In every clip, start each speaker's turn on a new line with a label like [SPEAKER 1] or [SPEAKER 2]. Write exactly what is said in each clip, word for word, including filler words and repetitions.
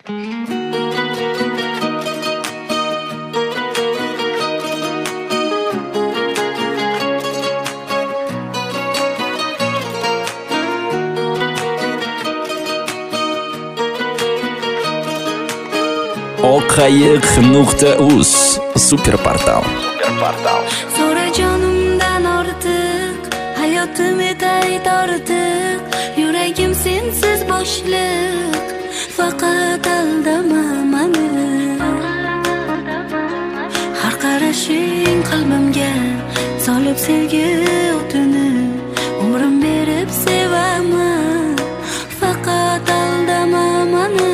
[SPEAKER 1] oqayiq nuqta uz super portal.
[SPEAKER 2] So'ra jonimdan ortiq, hayotim etay tortiq, yuragim sensiz boshliq, faqat aldama mani. Har qarashing qalbimga solib sevgi o'tini, umrim berib sevaman, faqat aldama mani.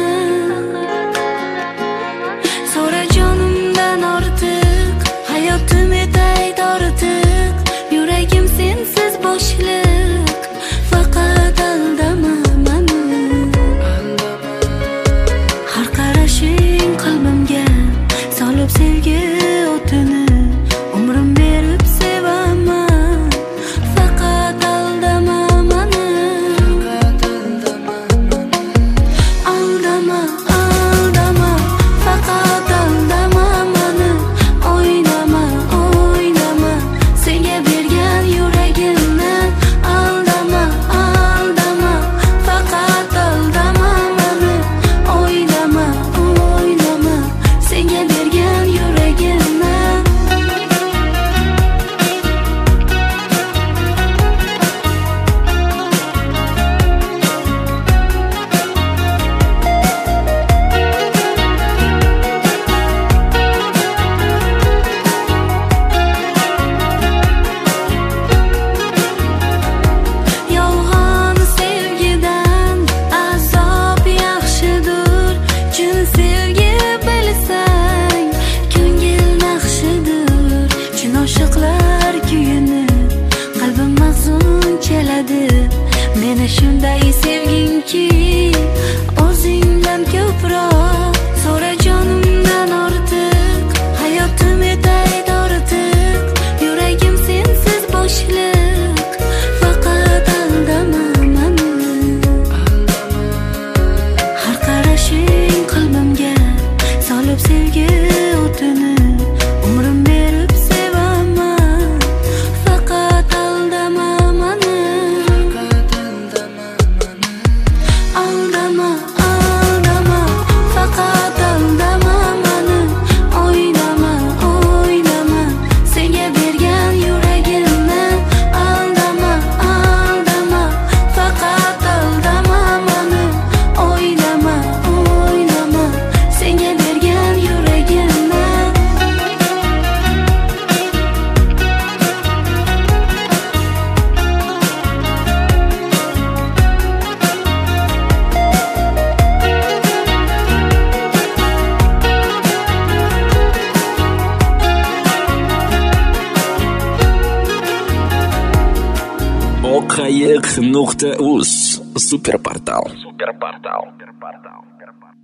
[SPEAKER 2] Hayotim etay tortiq, yuragim sensiz boshliq, faqat aldama mani. Har qarashing qalbimga solib sevgi o'tini, umrim berib sevaman, faqat aldama mani. Aldama, aldama, faqat aldama mani. Oynama, oynama, senga bergan yuragimni. Aldama, aldama, faqat aldama mani. Oynama, oynama, senga bergan yuragimni. Yolg'on sevgidan azob yaxshidir, chin sevgi bilsang ko'ngil naqshidir. Chin oshiqlar kuyini qalbim mahzun chaladi, meni shunday sevginki o'zingdan ko'proq. So'ra jonimdan ortiq, hayotim etay tortiq, yuragim sensiz boshliq, faqat aldama mani. Har qarashing qalbimga solib sevgi o'tini, umrim berib sevaman, faqat aldama mani. Aldama, aldama, faqat aldama mani. Oynama, oynama, senga bergan yuragimni. Aldama, aldama, faqat aldama mani. Oynama, oynama, senga bergan yuragimni.
[SPEAKER 1] oqayiq nuqta uz super portal.